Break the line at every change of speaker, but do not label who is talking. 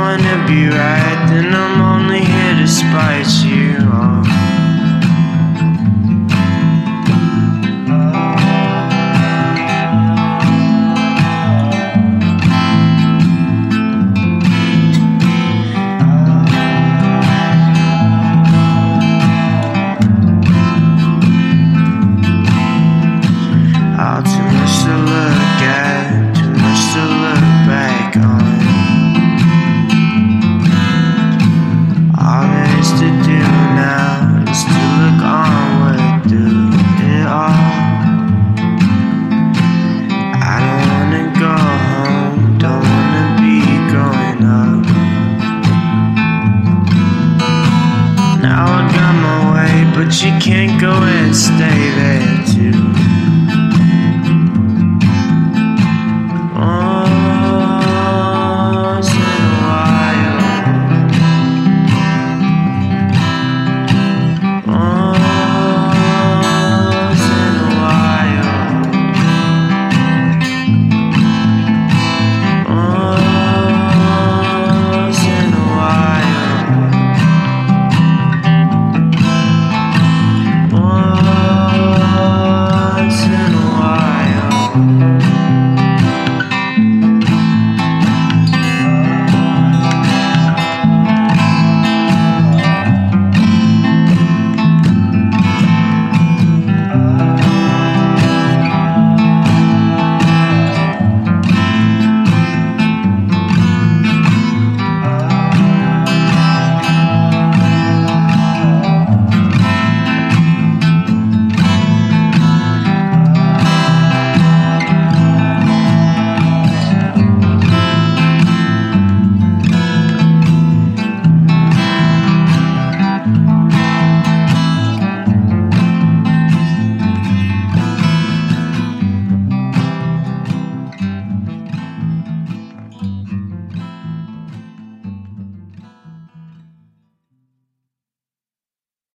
wanna be right, then I'm only here to spite you. Too much to look at, too much to look back on. All there is to do now is to look onward through it all. I don't wanna go home, don't wanna be growing up. Now I got my way, but you can't go and stay